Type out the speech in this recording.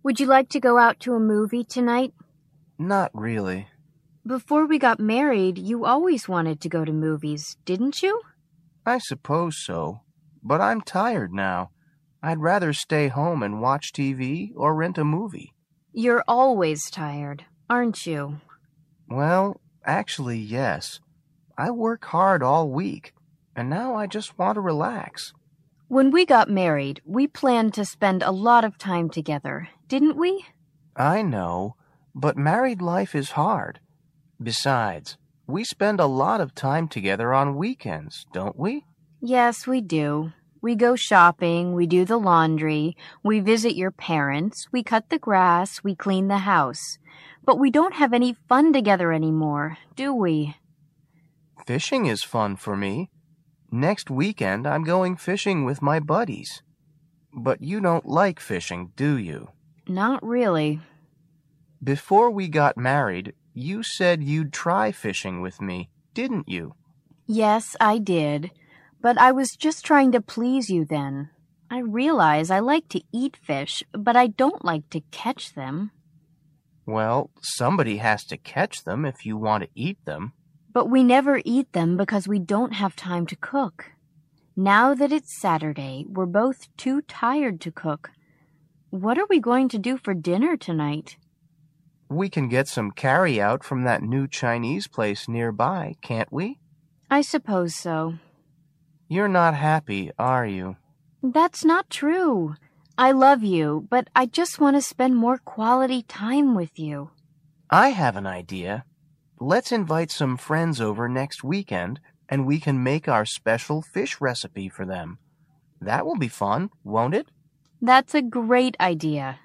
Would you like to go out to a movie tonight? Not really. Before we got married, you always wanted to go to movies, didn't you? I suppose so, but I'm tired now. I'd rather stay home and watch TV or rent a movie. You're always tired, aren't you? Well, actually, yes. I work hard all week, and now I just want to relax. When we got married, we planned to spend a lot of time together, didn't we? I know, but married life is hard. Besides, we spend a lot of time together on weekends, don't we? Yes, we do. We go shopping, we do the laundry, we visit your parents, we cut the grass, we clean the house. But we don't have any fun together anymore, do we? Fishing is fun for me. Next weekend, I'm going fishing with my buddies. But you don't like fishing, do you? Not really. Before we got married, you said you'd try fishing with me, didn't you? Yes, I did. But I was just trying to please you then. I realize I like to eat fish, but I don't like to catch them. Well, somebody has to catch them if you want to eat them. But we never eat them because we don't have time to cook. Now that it's Saturday, we're both too tired to cook. What are we going to do for dinner tonight? We can get some carry-out from that new Chinese place nearby, can't we? I suppose so. You're not happy, are you? That's not true. I love you, but I just want to spend more quality time with you. I have an idea. Let's invite some friends over next weekend, and we can make our special fish recipe for them. That will be fun, won't it? That's a great idea.